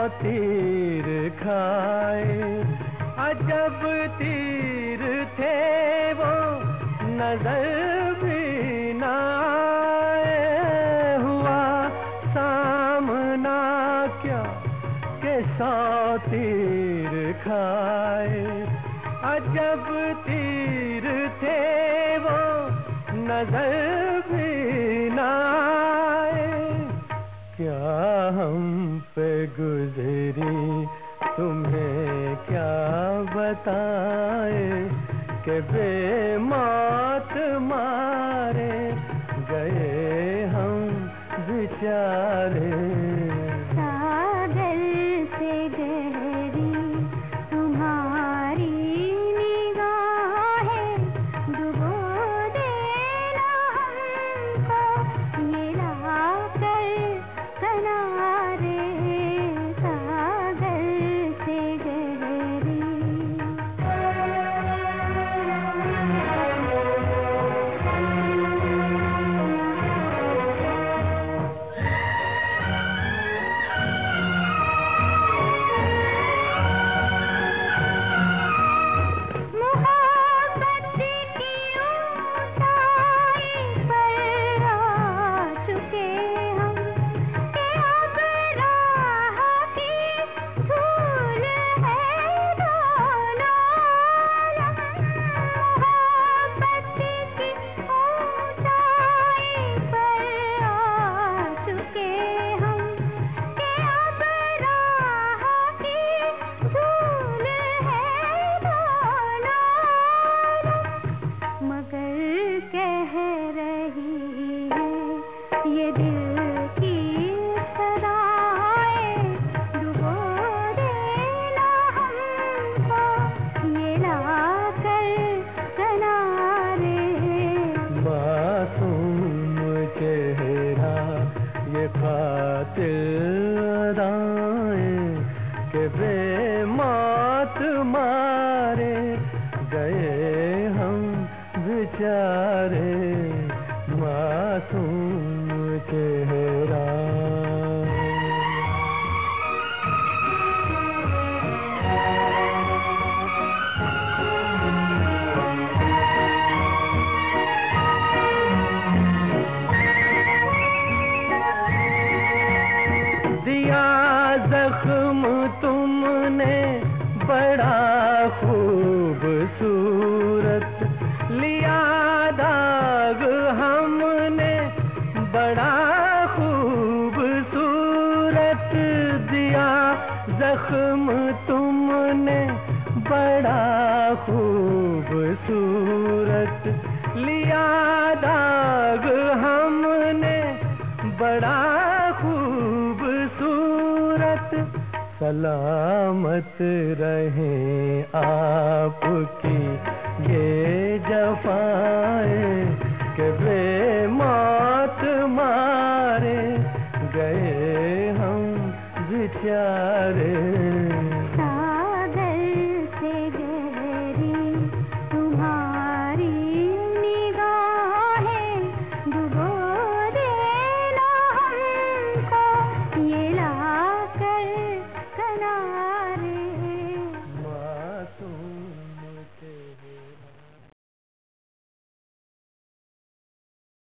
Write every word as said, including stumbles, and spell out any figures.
तीर खाए, अजब तीर थे वो नजर भी न आए। हुआ सामना क्या के सौ तीर खाए, अजब तीर थे वो नजर भी न आए। क्या हम पे गुजरी तुम्हें क्या बताए, कि बेमौत मारे गए हम बेचारे। सागर से गहरी तुम्हारी निगाहें, डुबो देना हमको ये लाकर किनारे। सागर से गहरी ये दिल की सदाएं, डुबो देना हमको ये लाकर किनारे। मासूम चेहरा ये कातिल अदाएं, के बेमौत मारे गए हम बेचारे। मासूम चेहरा दिया जख्म तुमने बड़ा खूबसूरत, लिया दाग हमने बड़ा खूबसूरत। दिया जख्म तुमने बड़ा खूबसूरत, लिया दाग हमने बड़ा खूबसूरत। सलामत रहें आपकी ये जफ़ाएं,